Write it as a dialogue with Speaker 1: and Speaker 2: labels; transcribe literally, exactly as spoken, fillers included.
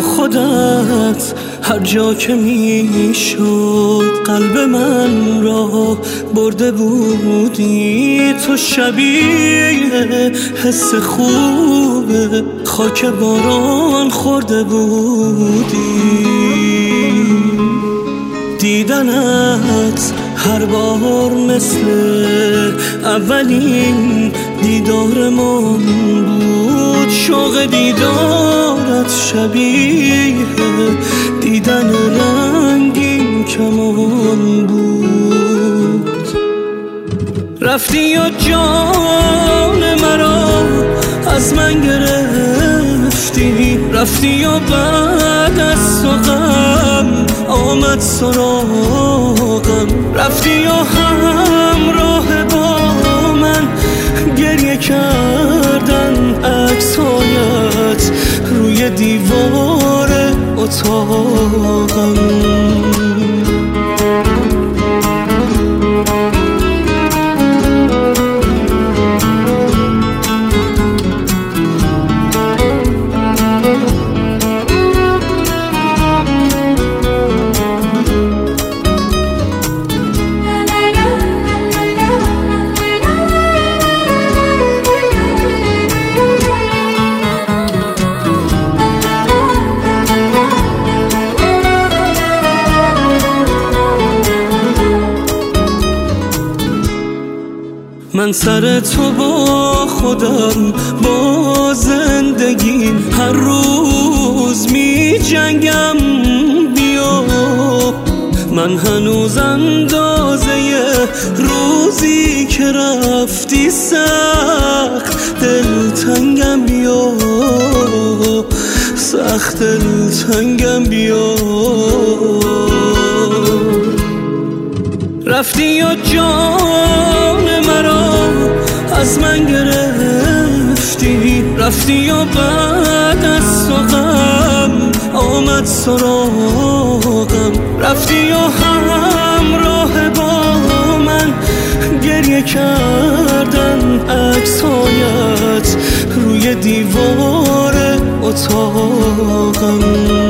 Speaker 1: با خودت هر جا که میشد قلب من را برده بودی. تو شبیه حس خوبه خاک باران خورده بودی. دیدنت هر بار مثل اولین دیدار من بود. شوق دیدارت شبیه دیدن رنگین کمان بود. رفتی و جان مرا از من گرفتی، رفتی و بعد از تو غم آمد سراغم. رفتی و همراه با من گریه کردن عکسایت روی دیوار اتاقم. من سر تو با خودم با زندگی هر روز می جنگم. بیا من هنوز اندازه روزی که رفتی سخت دلتنگم. بیا سخت دلتنگم. بیا رفتی و جان مرا از من گرفتی، رفتی و بعد از تو غم آمد سراغم. رفتی و همراه با من گریه کردن عکسایت روی دیوار اتاقم.